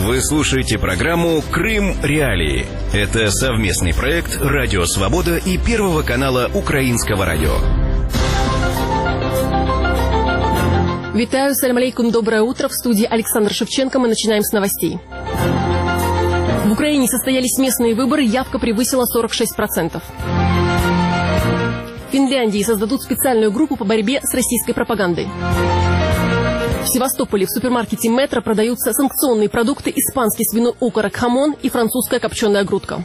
Вы слушаете программу «Крым Реалии». Это совместный проект «Радио Свобода» и Первого канала Украинского радио. Витаю, салям алейкум, доброе утро. В студии Александр Шевченко. Мы начинаем с новостей. В Украине состоялись местные выборы, явка превысила 46%. В Финляндии создадут специальную группу по борьбе с российской пропагандой. В Севастополе в супермаркете «Метро» продаются санкционные продукты: испанский свиной окорок хамон и французская копченая грудка.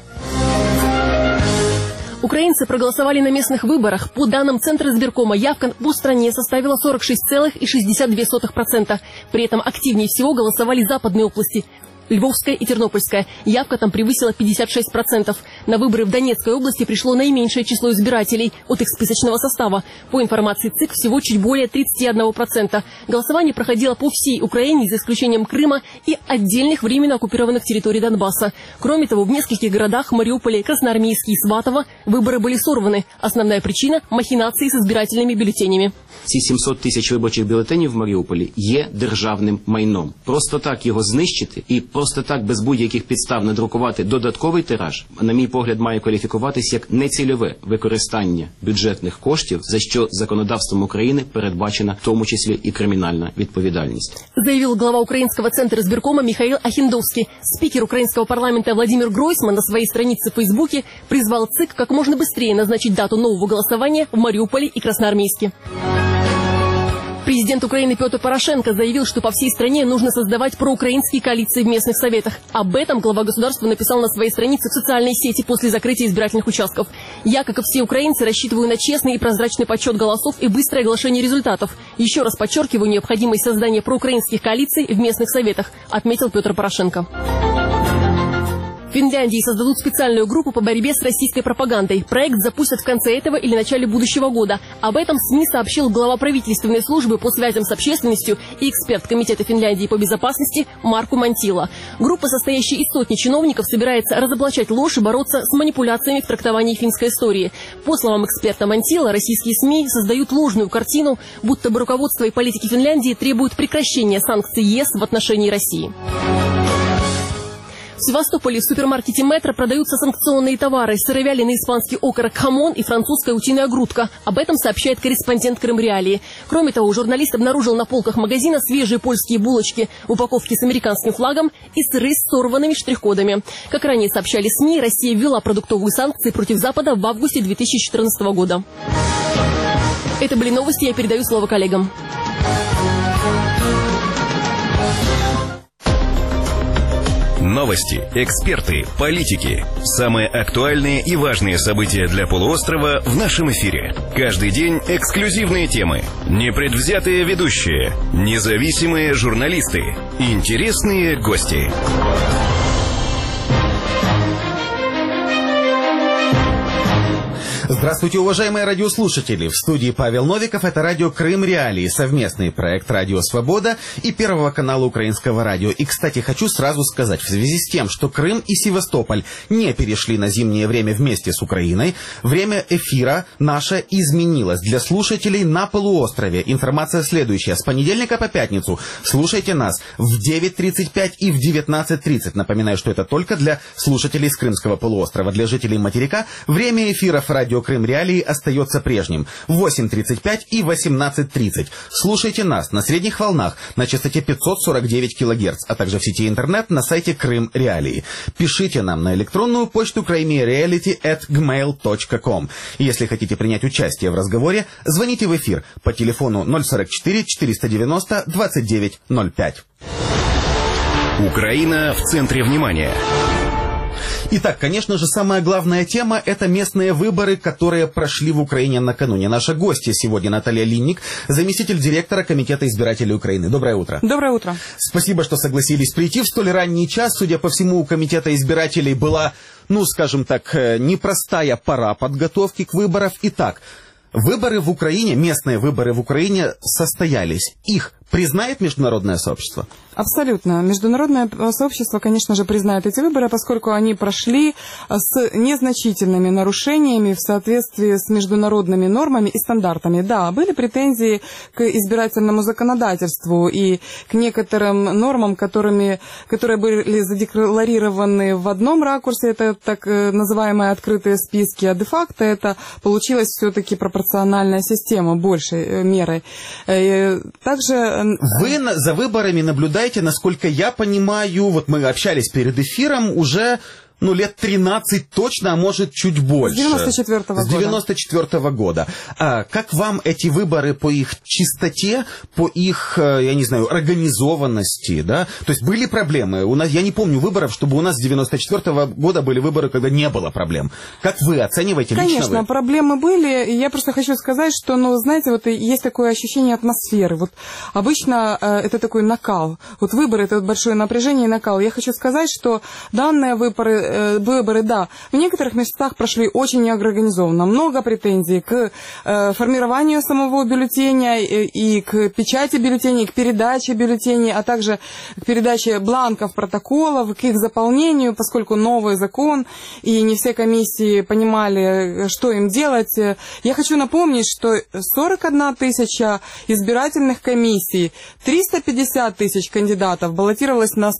Украинцы проголосовали на местных выборах. По данным Центра избиркома, явка по стране составила 46,62%. При этом активнее всего голосовали западные области – Львовская и Тернопольская. Явка там превысила 56%. На выборы в Донецкой области пришло наименьшее число избирателей от их списочного состава. По информации ЦИК, всего чуть более 31%. Голосование проходило по всей Украине, за исключением Крыма и отдельных временно оккупированных территорий Донбасса. Кроме того, в нескольких городах – Мариуполе, Красноармейске и Сватово – выборы были сорваны. Основная причина – махинации с избирательными бюллетенями. Ці 700 тисяч виборчих бюлетенів в Маріуполі є державним майном. Просто так його знищити і просто так без будь-яких підстав надрукувати додатковий тираж, на мій погляд, має кваліфікуватись як нецільове використання бюджетних коштів, за що законодавством України передбачена в тому числі і кримінальна відповідальність. Заявил глава Украинского центра избиркома Михаил Ахиндовский. Спикер украинского парламента Владимир Гройсман на своей странице в Фейсбуке призвал ЦИК как можно быстрее назначить дату нового голосования в Мариуполе и Красноармейске. Президент Украины Петр Порошенко заявил, что по всей стране нужно создавать проукраинские коалиции в местных советах. Об этом глава государства написал на своей странице в социальной сети после закрытия избирательных участков. Я, как и все украинцы, рассчитываю на честный и прозрачный подсчет голосов и быстрое оглашение результатов. Еще раз подчеркиваю необходимость создания проукраинских коалиций в местных советах, отметил Петр Порошенко. В Финляндии создадут специальную группу по борьбе с российской пропагандой. Проект запустят в конце этого или начале будущего года. Об этом СМИ сообщил глава правительственной службы по связям с общественностью и эксперт Комитета Финляндии по безопасности Марку Мантила. Группа, состоящая из сотни чиновников, собирается разоблачать ложь и бороться с манипуляциями в трактовании финской истории. По словам эксперта Мантила, российские СМИ создают ложную картину, будто бы руководство и политики Финляндии требуют прекращения санкций ЕС в отношении России. В Севастополе в супермаркете «Метро» продаются санкционные товары: сыровяленый испанский окорок хамон и французская утиная грудка. Об этом сообщает корреспондент Крым Реалии. Кроме того, журналист обнаружил на полках магазина свежие польские булочки в упаковке с американским флагом и сыры с сорванными штрих-кодами. Как ранее сообщали СМИ, Россия ввела продуктовые санкции против Запада в августе 2014 года. Это были новости, я передаю слово коллегам. Новости, эксперты, политики. Самые актуальные и важные события для полуострова в нашем эфире. Каждый день эксклюзивные темы, непредвзятые ведущие, независимые журналисты, интересные гости. Здравствуйте, уважаемые радиослушатели! В студии Павел Новиков. Это радио «Крым Реалии», совместный проект «Радио Свобода» и Первого канала Украинского радио. И, кстати, хочу сразу сказать, в связи с тем, что Крым и Севастополь не перешли на зимнее время вместе с Украиной, время эфира наше изменилось для слушателей на полуострове. Информация следующая. С понедельника по пятницу слушайте нас в 9:35 и в 19:30. Напоминаю, что это только для слушателей с Крымского полуострова. Для жителей материка время эфиров радио «Крым Реалии» остается прежним. В 8:35 и 18:30. Слушайте нас на средних волнах на частоте 549 кГц, а также в сети интернет на сайте Крым Реалии. Пишите нам на электронную почту krymreality@gmail.com. Если хотите принять участие в разговоре, звоните в эфир по телефону 044 490 2905. Украина в центре внимания. Итак, конечно же, самая главная тема – это местные выборы, которые прошли в Украине накануне. Наша гостья сегодня Наталья Линник, заместитель директора Комитета избирателей Украины. Доброе утро. Доброе утро. Спасибо, что согласились прийти в столь ранний час. Судя по всему, у Комитета избирателей была, скажем так, непростая пора подготовки к выборам. Итак, выборы в Украине, местные выборы в Украине состоялись. Их признает международное сообщество? Абсолютно. Международное сообщество, конечно же, признает эти выборы, поскольку они прошли с незначительными нарушениями в соответствии с международными нормами и стандартами. Да, были претензии к избирательному законодательству и к некоторым нормам, которые были задекларированы в одном ракурсе, это так называемые открытые списки, а де-факто это получилась все-таки пропорциональная система большей мерой. Также... Вы за выборами наблюдаете, насколько я понимаю, вот мы общались перед эфиром, уже лет 13 точно, а может чуть больше. С 94-го года. Как вам эти выборы по их чистоте, по их, я не знаю, организованности, да? То есть были проблемы? Я не помню выборов, чтобы у нас с 94-го года были выборы, когда не было проблем. Как вы оцениваете лично? Конечно, проблемы были. Я просто хочу сказать, что, знаете, вот есть такое ощущение атмосферы. Вот обычно это такой накал. Вот выборы, это большое напряжение и накал. Я хочу сказать, что данные выборы, да, в некоторых местах прошли очень неорганизованно. Много претензий к формированию самого бюллетеня и к печати бюллетеней, к передаче бюллетеней, а также к передаче бланков протоколов, к их заполнению, поскольку новый закон, и не все комиссии понимали, что им делать. Я хочу напомнить, что 41 тысяча избирательных комиссий, 350 тысяч кандидатов баллотировалось на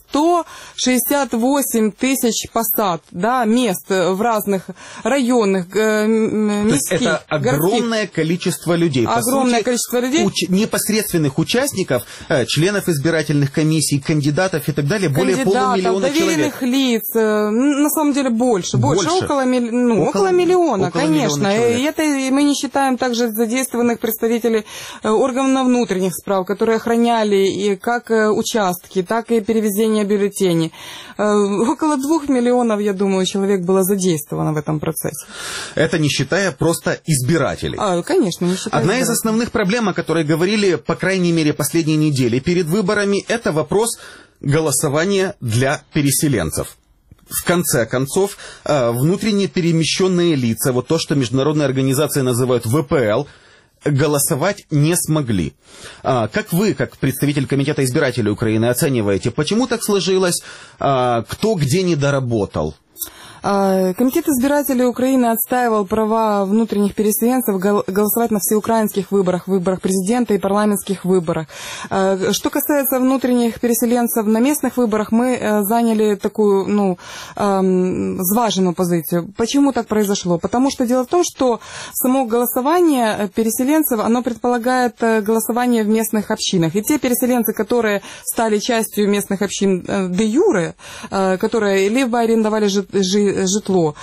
168 тысяч посад, да, мест в разных районах, То есть мирских, это огромное количество людей. Огромное количество людей. Непосредственных участников, членов избирательных комиссий, кандидатов и так далее, более полумиллиона доверенных человек. Лиц, на самом деле больше. Около миллиона, конечно. И это мы не считаем также задействованных представителей органов внутренних справ, которые охраняли и как участки, так и перевезение бюллетеней. Около 2 миллионов, я думаю, человек было задействовано в этом процессе. Это не считая просто избирателей. Конечно, не считая Одна из основных проблем, о которой говорили, по крайней мере, последние недели перед выборами, это вопрос голосования для переселенцев. В конце концов, внутренне перемещенные лица, вот то, что международные организации называют ВПЛ, голосовать не смогли. Как вы, как представитель Комитета избирателей Украины, оцениваете, почему так сложилось, кто где не доработал? Комитет избирателей Украины отстаивал права внутренних переселенцев голосовать на всеукраинских выборах, выборах президента и парламентских выборах. Что касается внутренних переселенцев на местных выборах, мы заняли такую, взваженную позицию. Почему так произошло? Потому что дело в том, что само голосование переселенцев, оно предполагает голосование в местных общинах. И те переселенцы, которые стали частью местных общин де юре, которые либо арендовали житло,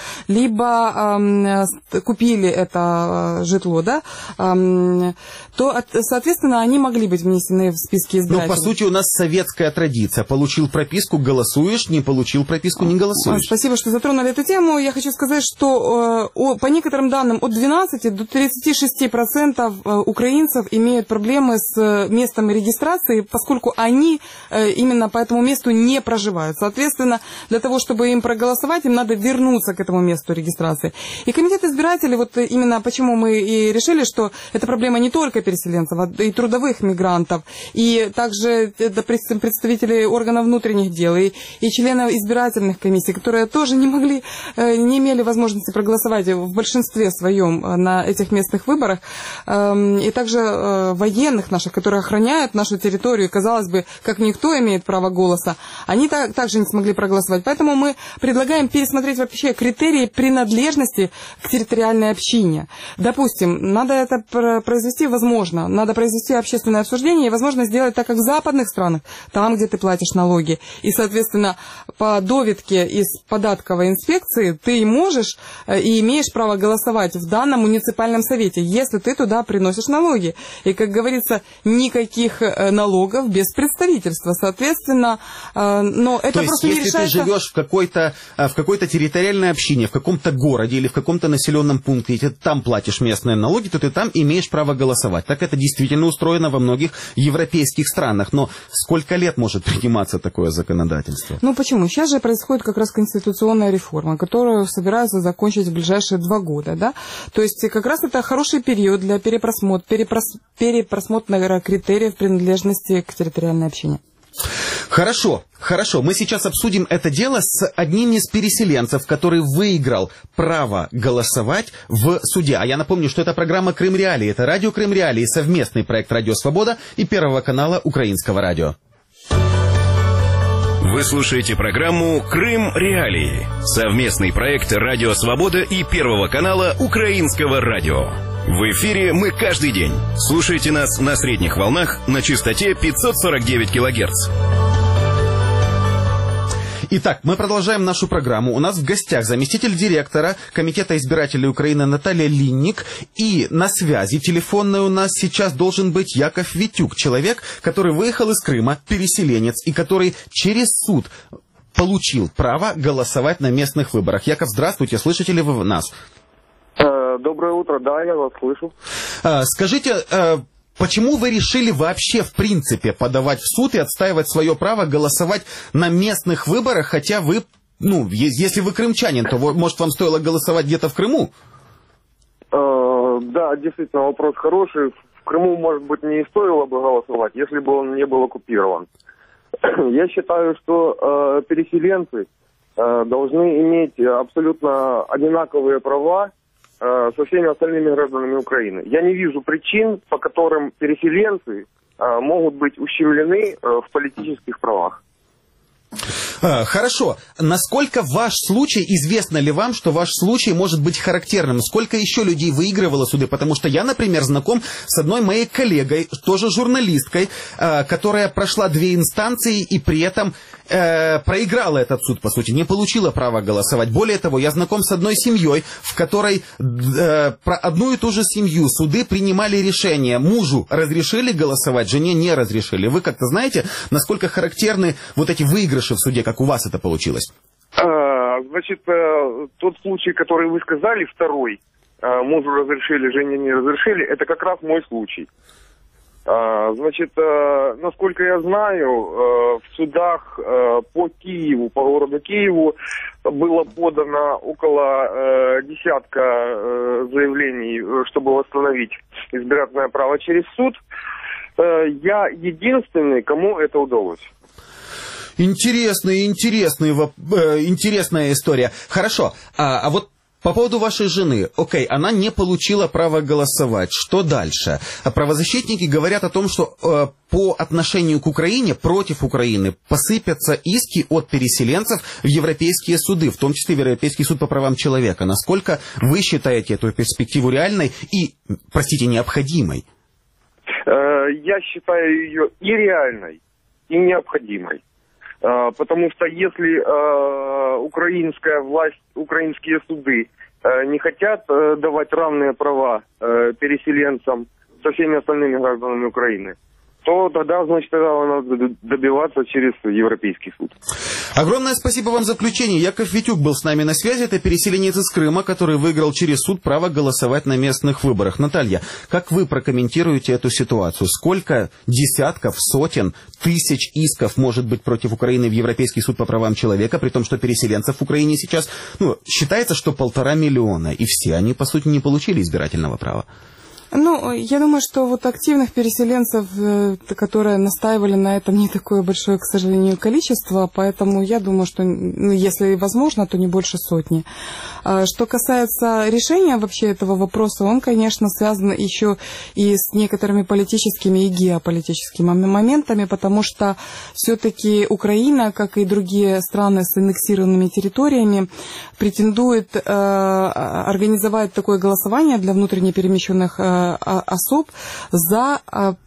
либо купили это житло, да, то, соответственно, они могли быть внесены в списки избирателей. Но, по сути, у нас советская традиция. Получил прописку — голосуешь, не получил прописку — не голосуешь. Спасибо, что затронули эту тему. Я хочу сказать, что по некоторым данным от 12 до 36% украинцев имеют проблемы с местом регистрации, поскольку они именно по этому месту не проживают. Соответственно, для того, чтобы им проголосовать, им надо вернуться к этому месту регистрации. И комитет избирателей, вот именно почему мы и решили, что это проблема не только переселенцев, а и трудовых мигрантов, и также представителей органов внутренних дел, и членов избирательных комиссий, которые тоже не имели возможности проголосовать в большинстве своем на этих местных выборах, и также военных наших, которые охраняют нашу территорию, казалось бы, как никто имеет право голоса, они также не смогли проголосовать. Поэтому мы предлагаем пересмотреть вообще критерии принадлежности к территориальной общине. Допустим, надо это произвести, возможно, надо произвести общественное обсуждение и, возможно, сделать так, как в западных странах, там, где ты платишь налоги. И, соответственно, по доведке из податковой инспекции ты можешь и имеешь право голосовать в данном муниципальном совете, если ты туда приносишь налоги. И, как говорится, никаких налогов без представительства. Соответственно, но это просто не решается... То есть, если ты живешь в в какой-то территориальной общине, в каком-то городе или в каком-то населенном пункте, и ты там платишь местные налоги, то ты там имеешь право голосовать. Так это действительно устроено во многих европейских странах. Но сколько лет может приниматься такое законодательство? Ну почему? Сейчас же происходит как раз конституционная реформа, которую собираются закончить в ближайшие 2 года. Да? То есть как раз это хороший период для перепросмотра критериев принадлежности к территориальной общине. Хорошо. Мы сейчас обсудим это дело с одним из переселенцев, который выиграл право голосовать в суде. А я напомню, что это программа «Крым Реалии». Это радио «Крым Реалии», совместный проект «Радио Свобода» и Первого канала Украинского радио. Вы слушаете программу «Крым Реалии». Совместный проект «Радио Свобода» и Первого канала Украинского радио. В эфире мы каждый день. Слушайте нас на средних волнах на частоте 549 килогерц. Итак, мы продолжаем нашу программу. У нас в гостях заместитель директора Комитета избирателей Украины Наталья Линник. И на связи телефонной у нас сейчас должен быть Яков Витюк, человек, который выехал из Крыма, переселенец, и который через суд получил право голосовать на местных выборах. Яков, здравствуйте, слышите ли вы нас? Доброе утро, да, я вас слышу. Скажите, почему вы решили вообще, в принципе, подавать в суд и отстаивать свое право голосовать на местных выборах, хотя вы, если вы крымчанин, то, может, вам стоило голосовать где-то в Крыму? Да, действительно, вопрос хороший. В Крыму, может быть, не стоило бы голосовать, если бы он не был оккупирован. Я считаю, что переселенцы должны иметь абсолютно одинаковые права со всеми остальными гражданами Украины. Я не вижу причин, по которым переселенцы могут быть ущемлены в политических правах. Хорошо. Насколько ваш случай, известно ли вам, что ваш случай может быть характерным? Сколько еще людей выигрывало суды? Потому что я, например, знаком с одной моей коллегой, тоже журналисткой, которая прошла 2 инстанции и при этом проиграла этот суд, по сути, не получила права голосовать. Более того, я знаком с одной семьей, в которой про одну и ту же семью суды принимали решение. Мужу разрешили голосовать, жене не разрешили. Вы как-то знаете, насколько характерны вот эти выигрыши в суде, как у вас это получилось? Значит, тот случай, который вы сказали, второй, мужу разрешили, жене не разрешили, это как раз мой случай. Значит, насколько я знаю, в судах по Киеву, по городу Киеву было подано около десятка заявлений, чтобы восстановить избирательное право через суд. Я единственный, кому это удалось. Интересная история. Хорошо, а вот по поводу вашей жены, она не получила права голосовать. Что дальше? Правозащитники говорят о том, что по отношению к Украине, против Украины, посыпятся иски от переселенцев в европейские суды, в том числе в Европейский суд по правам человека. Насколько вы считаете эту перспективу реальной и, необходимой? Я считаю ее и реальной, и необходимой. Потому что если украинская власть, украинские суды не хотят давать равные права переселенцам со всеми остальными гражданами Украины, то тогда, значит, надо добиваться через Европейский суд. Огромное спасибо вам за включение. Яков Витюк был с нами на связи. Это переселенец из Крыма, который выиграл через суд право голосовать на местных выборах. Наталья, как вы прокомментируете эту ситуацию? Сколько десятков, сотен, тысяч исков может быть против Украины в Европейский суд по правам человека, при том, что переселенцев в Украине сейчас, считается, что 1,5 миллиона, и все они, по сути, не получили избирательного права? Я думаю, что вот активных переселенцев, которые настаивали на этом, не такое большое, к сожалению, количество, поэтому я думаю, что, если возможно, то не больше 100. Что касается решения вообще этого вопроса, он, конечно, связан еще и с некоторыми политическими и геополитическими моментами, потому что все-таки Украина, как и другие страны с аннексированными территориями, претендует организовать такое голосование для внутренне перемещенных особ за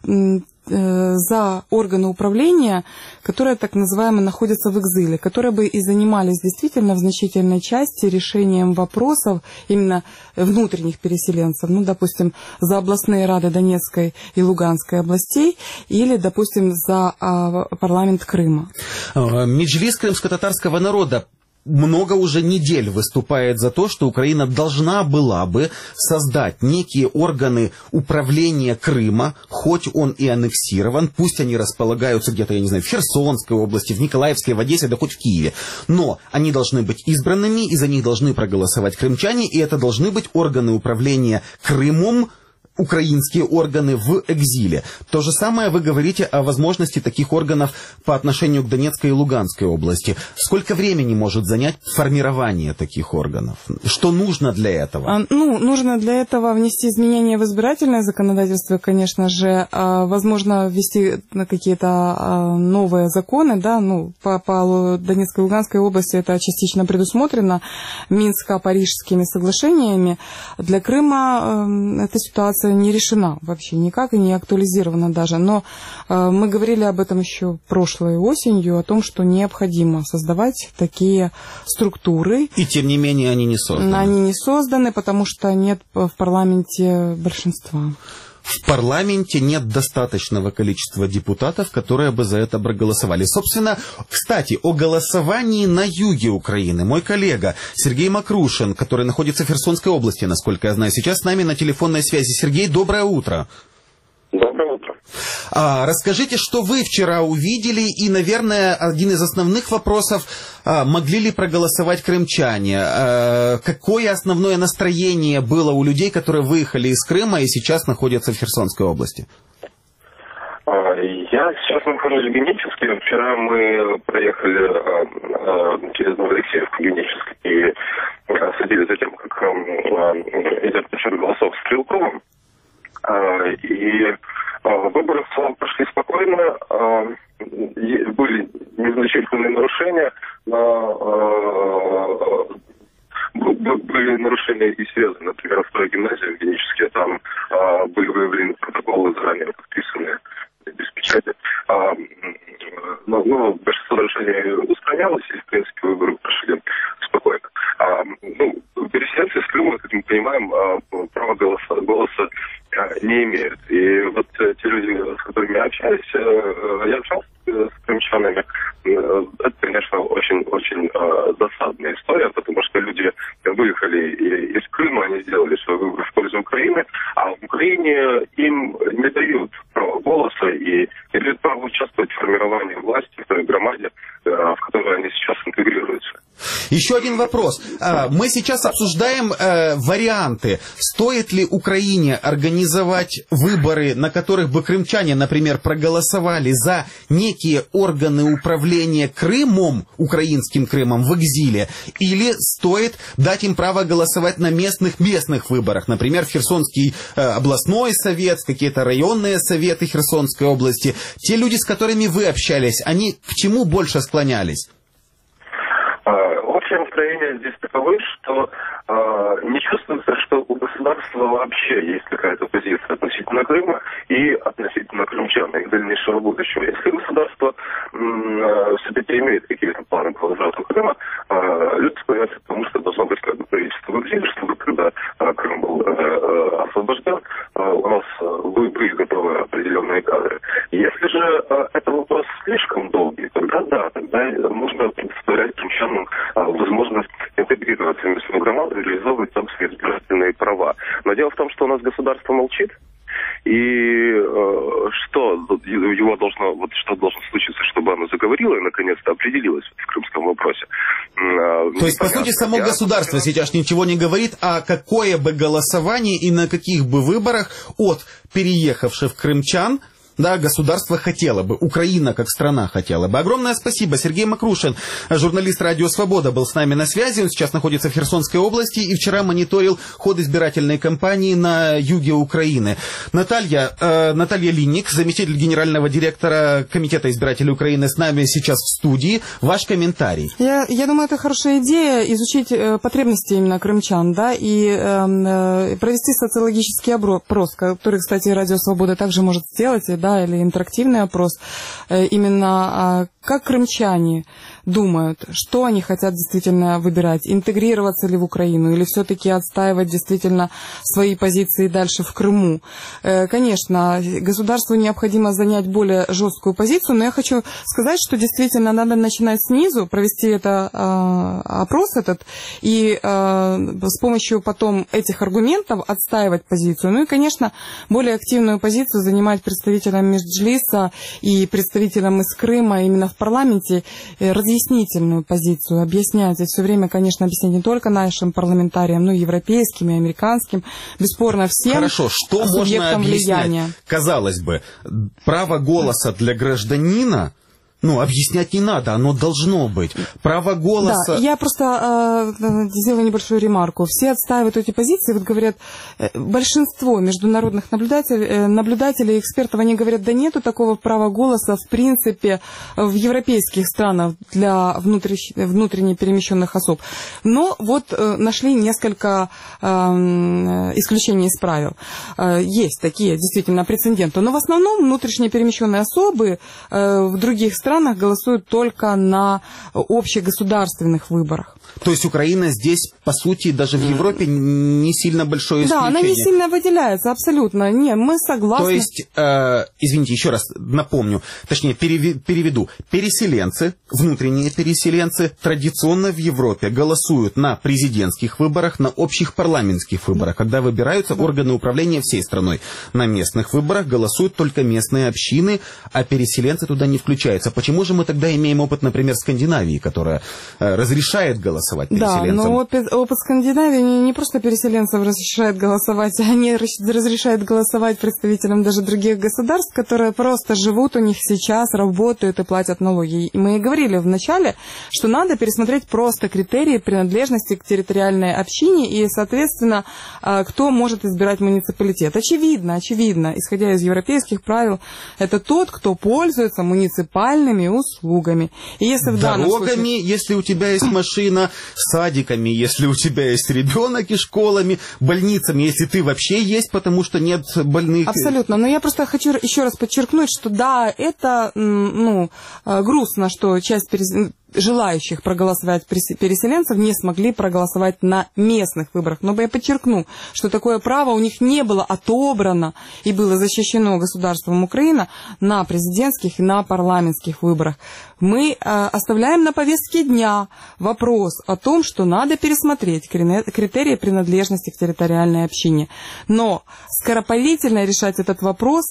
органы управления, которые так называемо находятся в экзиле, которые бы и занимались действительно в значительной части решением вопросов именно внутренних переселенцев, допустим, за областные рады Донецкой и Луганской областей или, допустим, за парламент Крыма. Меджлис крымско-татарского народа много уже недель выступает за то, что Украина должна была бы создать некие органы управления Крыма, хоть он и аннексирован, пусть они располагаются где-то, я не знаю, в Херсонской области, в Николаевской, в Одессе, да хоть в Киеве. Но они должны быть избранными, и за них должны проголосовать крымчане, и это должны быть органы управления Крымом, украинские органы в экзиле. То же самое вы говорите о возможности таких органов по отношению к Донецкой и Луганской области. Сколько времени может занять формирование таких органов? Что нужно для этого? Нужно для этого внести изменения в избирательное законодательство, конечно же. Возможно, ввести какие-то новые законы, да, по Донецкой и Луганской области это частично предусмотрено Минско-Парижскими соглашениями. Для Крыма эта ситуация не решена вообще никак и не актуализирована даже. Но мы говорили об этом еще прошлой осенью, о том, что необходимо создавать такие структуры. И тем не менее они не созданы. Они не созданы, потому что нет в парламенте большинства. В парламенте нет достаточного количества депутатов, которые бы за это проголосовали. Собственно, кстати, о голосовании на юге Украины. Мой коллега Сергей Макрушин, который находится в Херсонской области, насколько я знаю, сейчас с нами на телефонной связи. Сергей, доброе утро. Доброе утро. Расскажите, что вы вчера увидели, и, наверное, один из основных вопросов, могли ли проголосовать крымчане? Какое основное настроение было у людей, которые выехали из Крыма и сейчас находятся в Херсонской области? Я сейчас нахожусь в Геническе. Вчера мы проехали через Новоалексеевку, Геническ, и следили за тем, как идет подсчет голосов с Стрелковым. И выборы в целом прошли спокойно, были незначительные нарушения, но были нарушения и связаны, например, в той гимназии в Геническе, там были выявлены протоколы заранее подписанные без печати. Но большинство нарушений устранялось, и, в принципе, выборы прошли спокойно. Переселенцы из Крыма, как мы понимаем, права голоса не имеют. И вот те люди, с которыми я общаюсь, я общался с крымчанами, это, конечно, очень досадная история, потому что люди выехали из Крыма, они сделали свой выбор в пользу Украины, а в Украине им не дают права голоса и не дают права участвовать в формировании власти в той громаде, в которой они сейчас интегрируются. Еще один вопрос. Мы сейчас обсуждаем варианты. Стоит ли Украине организовать выборы, на которых бы крымчане, например, проголосовали за некие органы управления Крымом, украинским Крымом, в экзиле, или стоит дать им право голосовать на местных выборах, например, в Херсонский областной совет, какие-то районные советы Херсонской области. Те люди, с которыми вы общались, они к чему больше склонялись? Общее настроение здесь таково, что не чувствуется, что у государства вообще есть какая-то позиция относительно Крыма и относительно крымчан, их дальнейшего будущего. Если государство все-таки имеет какие-то планы по возврату Крыма, люди склоняются к тому, что должно быть как бы правительство в экзиле, чтобы когда Крым был освобожден, у нас были готовы определенные кадры. Если же это вопрос слишком долгий, тогда нужно предоставлять крымчанам возможность интегрироваться в местную громаду и реализовывать там свои избирательные права. Но дело в том, что у нас государство молчит, и что должно случиться, чтобы оно заговорило и наконец-то определилось в крымском вопросе. То есть, по сути, само государство сейчас ничего не говорит, а какое бы голосование и на каких бы выборах от переехавших крымчан, да, государство хотело бы, Украина как страна хотела бы. Огромное спасибо. Сергей Макрушин, журналист «Радио Свобода», был с нами на связи. Он сейчас находится в Херсонской области и вчера мониторил ход избирательной кампании на юге Украины. Наталья Линник, заместитель генерального директора Комитета избирателей Украины, с нами сейчас в студии. Ваш комментарий. Я думаю, это хорошая идея изучить потребности именно крымчан, да, и провести социологический опрос, который, кстати, «Радио Свобода» также может сделать, да, или интерактивный опрос, именно как крымчане думают, что они хотят действительно выбирать, интегрироваться ли в Украину или все-таки отстаивать действительно свои позиции дальше в Крыму. Конечно, государству необходимо занять более жесткую позицию, но я хочу сказать, что действительно надо начинать снизу, провести опрос этот и с помощью потом этих аргументов отстаивать позицию. Ну и, конечно, более активную позицию занимать представителям Меджлиса и представителям из Крыма именно в парламенте, разъяснительную позицию, объяснять. И все время, конечно, объяснять не только нашим парламентариям, но и европейским, и американским, бесспорно всем. Хорошо, что можно объяснять? Влияния. Казалось бы, право голоса для гражданина, объяснять не надо, оно должно быть. Право голоса... Да, я просто сделаю небольшую ремарку. Все отстаивают эти позиции, вот говорят, большинство международных наблюдателей, экспертов, они говорят, да нету такого права голоса, в принципе, в европейских странах для внутренне перемещенных особ. Но вот нашли несколько исключений из правил. Есть такие, действительно, прецеденты. Но в основном внутренне перемещенные особы в других странах голосуют только на общегосударственных выборах. То есть Украина здесь, по сути, даже в Европе не сильно большое исключение. Да, она не сильно выделяется, абсолютно. Не, мы согласны. То есть, извините, еще раз напомню, точнее переведу. Переселенцы, внутренние переселенцы традиционно в Европе голосуют на президентских выборах, на общих парламентских выборах, когда выбираются органы управления всей страной. На местных выборах голосуют только местные общины, а переселенцы туда не включаются. Почему же мы тогда имеем опыт, например, Скандинавии, которая разрешает голосовать переселенцам? Да, но опыт Скандинавии не просто переселенцев разрешает голосовать, они разрешают голосовать представителям даже других государств, которые просто живут у них сейчас, работают и платят налоги. И мы и говорили вначале, что надо пересмотреть просто критерии принадлежности к территориальной общине и, соответственно, кто может избирать муниципалитет. Очевидно, исходя из европейских правил, это тот, кто пользуется муниципальными услугами. И если дорогами, если у тебя есть машина, садиками, если у тебя есть ребенок, и школами, больницами, если ты вообще есть, потому что нет больных. Абсолютно. Но я просто хочу еще раз подчеркнуть, что да, это грустно, что часть желающих проголосовать переселенцев не смогли проголосовать на местных выборах. Но я подчеркну, что такое право у них не было отобрано и было защищено государством Украина на президентских и на парламентских выборах. Мы оставляем на повестке дня вопрос о том, что надо пересмотреть критерии принадлежности к территориальной общине. Но скоропалительно решать этот вопрос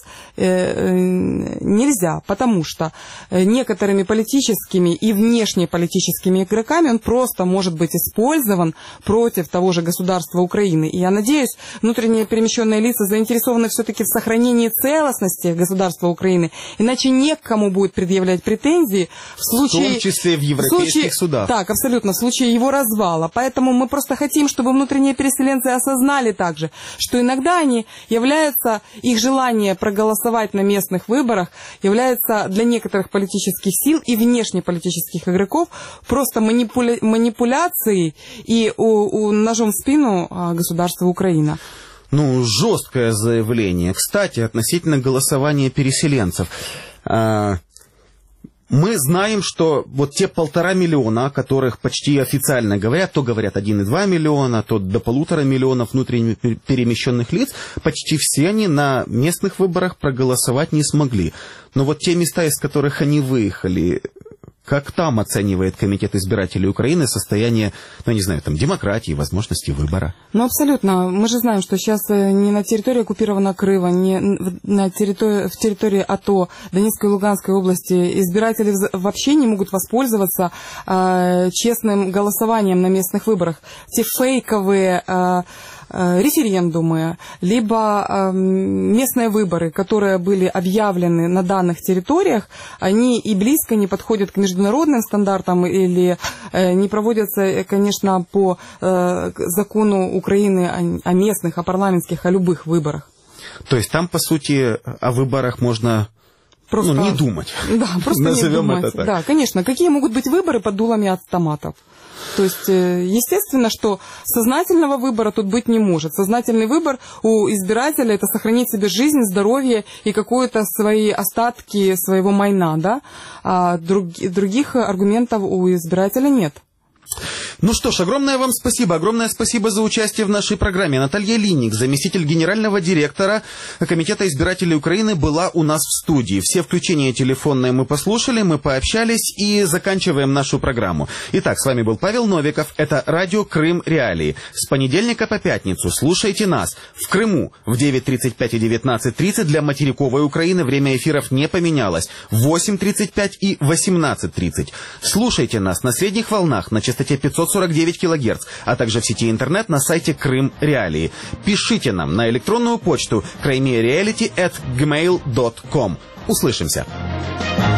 нельзя, потому что некоторыми политическими и внешнеполитическими игроками он просто может быть использован против того же государства Украины. И я надеюсь, внутренне перемещенные лица заинтересованы все-таки в сохранении целостности государства Украины, иначе не к кому будет предъявлять претензии в случае... В том числе в европейских судах. Так, абсолютно, в случае его развала. Поэтому мы просто хотим, чтобы внутренние переселенцы осознали также, что иногда они являются, их желание проголосовать на местных выборах является для некоторых политических сил и внешнеполитических игроков просто манипуляцией и ножом в спину государства Украина. Жесткое заявление. Кстати, относительно голосования переселенцев. Мы знаем, что вот те 1,5 миллиона, о которых почти официально говорят, то говорят 1,2 миллиона, то до 1,5 миллиона внутренне перемещенных лиц, почти все они на местных выборах проголосовать не смогли. Но вот те места, из которых они выехали, как там оценивает Комитет избирателей Украины состояние, демократии, возможности выбора? Абсолютно. Мы же знаем, что сейчас не на территории оккупированного Крыма, не в территории АТО, Донецкой и Луганской области избиратели вообще не могут воспользоваться честным голосованием на местных выборах. Те фейковые референдумы, либо местные выборы, которые были объявлены на данных территориях, они и близко не подходят к международным стандартам или не проводятся, конечно, по закону Украины о местных, о парламентских, о любых выборах. То есть там, по сути, о выборах можно просто... не думать. Да, просто Назовем не думать. Это так. Да, конечно. Какие могут быть выборы под дулами автоматов? То есть, естественно, что сознательного выбора тут быть не может. Сознательный выбор у избирателя – это сохранить себе жизнь, здоровье и какое-то свои остатки своего майна, да? А других аргументов у избирателя нет. Ну что ж, огромное вам спасибо. Огромное спасибо за участие в нашей программе. Наталья Линник, заместитель генерального директора Комитета избирателей Украины, была у нас в студии. Все включения телефонные мы послушали, мы пообщались и заканчиваем нашу программу. Итак, с вами был Павел Новиков. Это радио «Крым Реалии». С понедельника по пятницу слушайте нас в Крыму в 9:35 и 19:30. Для материковой Украины время эфиров не поменялось. В 8:35 и 18:30. Слушайте нас на средних волнах на частоте 549 килогерц, а также в сети интернет на сайте Крым Реалии. Пишите нам на электронную почту crimereality@gmail.com. Услышимся.